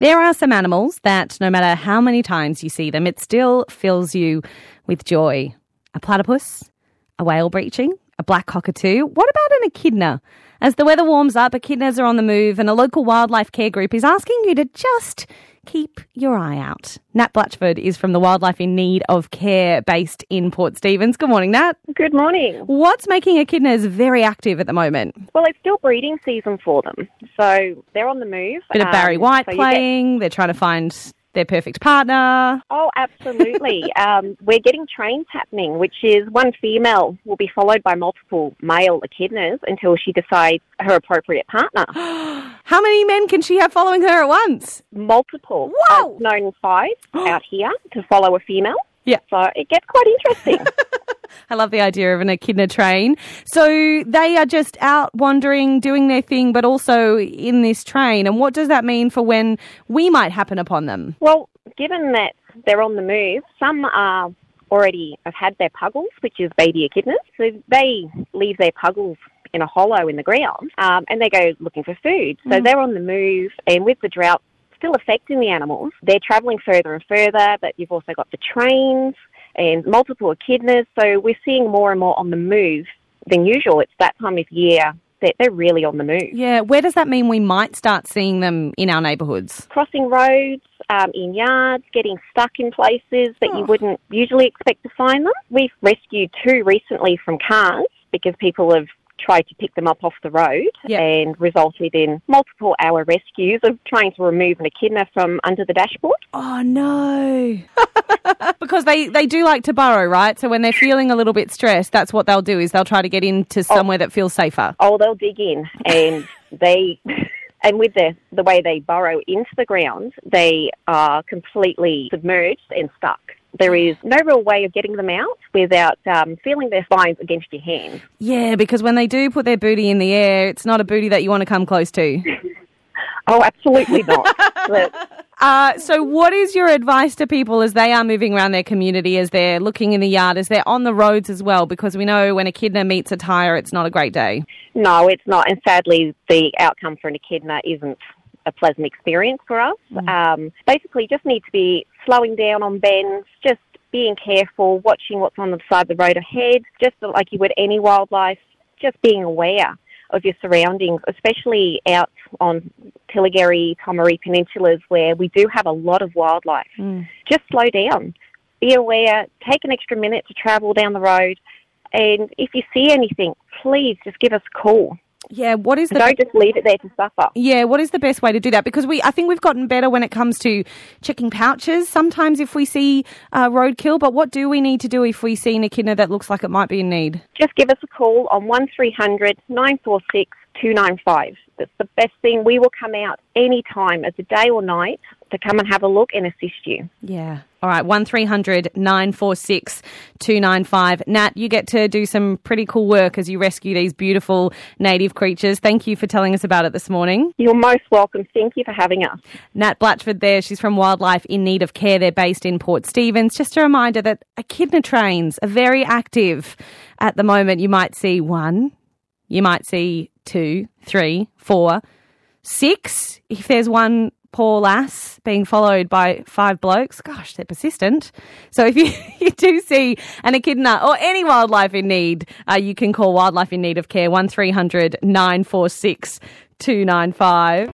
There are some animals that no matter how many times you see them, it still fills you with joy. A platypus, a whale breaching, a black cockatoo. What about an echidna? As the weather warms up, echidnas are on the move and a local wildlife care group is asking you to just keep your eye out. Nat Blatchford is from the Wildlife in Need of Care based in Port Stephens. Good morning, Nat. Good morning. What's making echidnas very active at the moment? Well, it's still breeding season for them, so they're on the move. Bit of Barry White playing. They're trying to find their perfect partner. Oh, absolutely. We're getting trains happening, which is one female will be followed by multiple male echidnas until she decides her appropriate partner. How many men can she have following her at once? Multiple. Whoa! Known 5 out here to follow a female. Yeah. So it gets quite interesting. I love the idea of an echidna train. So they are just out wandering, doing their thing, but also in this train. And what does that mean for when we might happen upon them? Well, given that they're on the move, some are already have had their puggles, which is baby echidnas. So they leave their puggles in a hollow in the ground and they go looking for food. So they're on the move, and with the drought still affecting the animals, they're travelling further and further, but you've also got the trains and multiple echidnas, so we're seeing more and more on the move than usual. It's that time of year that they're really on the move. Yeah, where does that mean we might start seeing them in our neighbourhoods? Crossing roads, in yards, getting stuck in places that you wouldn't usually expect to find them. We've rescued 2 recently from cars because people have tried to pick them up off the road and resulted in multiple hour rescues of trying to remove an echidna from under the dashboard. Oh, no. Because they do like to burrow, right? So when they're feeling a little bit stressed, that's what they'll do, is they'll try to get into somewhere that feels safer. Oh, they'll dig in, and and with the way they burrow into the ground, they are completely submerged and stuck. There is no real way of getting them out without feeling their spines against your hands. Yeah, because when they do put their booty in the air, it's not a booty that you want to come close to. Oh, absolutely not. So what is your advice to people as they are moving around their community, as they're looking in the yard, as they're on the roads as well? Because we know when echidna meets a tyre, it's not a great day. No, it's not. And sadly, the outcome for an echidna isn't a pleasant experience for us. Basically, just need to be slowing down on bends, just being careful, watching what's on the side of the road ahead, just like you would any wildlife, just being aware of your surroundings, especially out on Pilligarry, Tomaree peninsulas where we do have a lot of wildlife. Just slow down, be aware, take an extra minute to travel down the road, and if you see anything, please just give us a call. Yeah, what is the... Don't just leave it there to suffer. Yeah, what is the best way to do that? Because I think we've gotten better when it comes to checking pouches sometimes if we see roadkill, but what do we need to do if we see an echidna that looks like it might be in need? Just give us a call on 1300 946 295. That's the best thing. We will come out any time of the day or night to come and have a look and assist you. Yeah. All right, 1300 946 295. Nat, you get to do some pretty cool work as you rescue these beautiful native creatures. Thank you for telling us about it this morning. You're most welcome. Thank you for having us. Nat Blatchford there. She's from Wildlife in Need of Care. They're based in Port Stephens. Just a reminder that echidna trains are very active at the moment. You might see 1, you might see 2, 3, 4, 6. If there's one poor lass being followed by 5 blokes, gosh, they're persistent. So if you do see an echidna or any wildlife in need, you can call Wildlife in Need of Care 1300 946 295.